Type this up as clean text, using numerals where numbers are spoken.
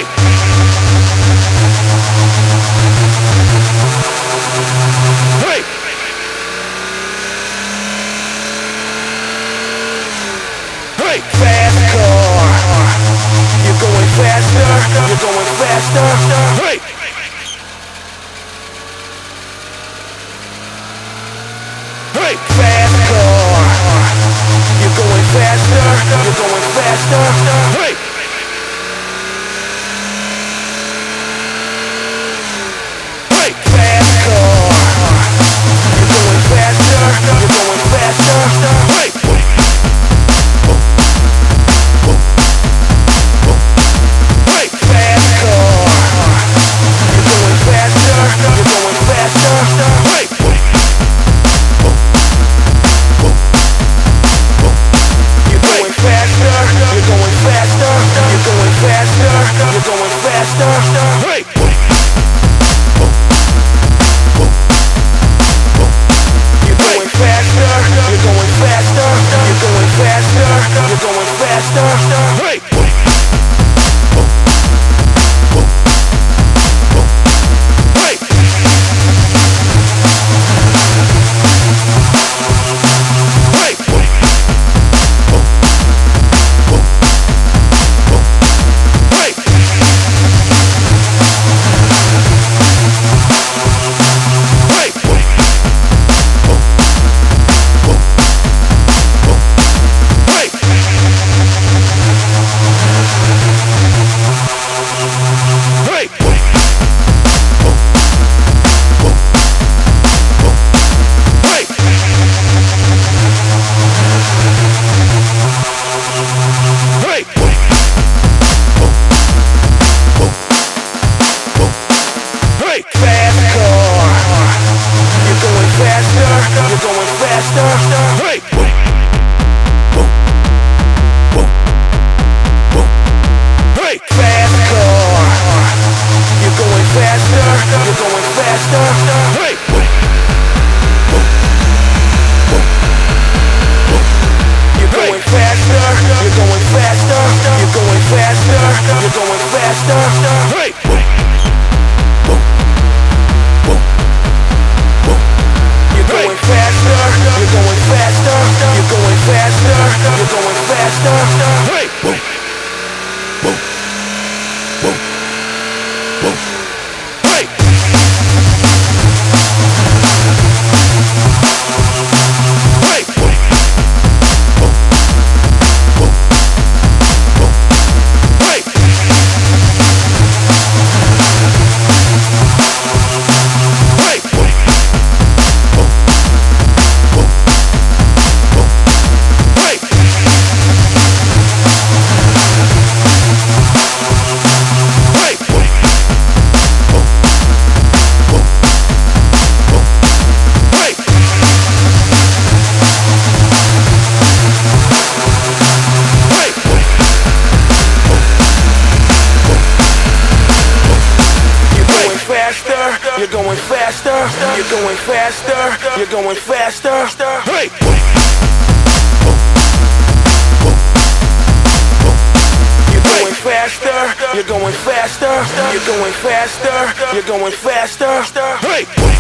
Hey! Hey! Hey! Fast car. You're going faster. You're going faster. Hey! Hey! Fast car. You're going faster. You're going faster. Hey! Hey! Fast car. You're going faster. You're going faster. Hey! Hey! Fast car. You're going faster. You're going faster. Hey! You're going faster. You're going faster. You're going faster. You're going faster. Hey! You're going faster. You're going faster. You're going faster. You're going faster. Hey! Hey! Hey! Hey! Hey! Hey! Hey! Hey! Hey! Hey! Fast car. You're going faster. You're going faster. Hey! Hey! Fast car. You're going faster. You're going faster. Hey! You're going faster. You're going faster. You're going faster. You're going faster. Hey! You're going faster. You're going faster. You're going faster. You're going faster. Hey! Hey! Hey! Hey! Hey! Hey! Hey! Hey! Hey! You're going faster. You're going faster. You're going faster. You're going faster. Hey! You're going faster. You're going faster. You're going faster. You're going faster. Hey!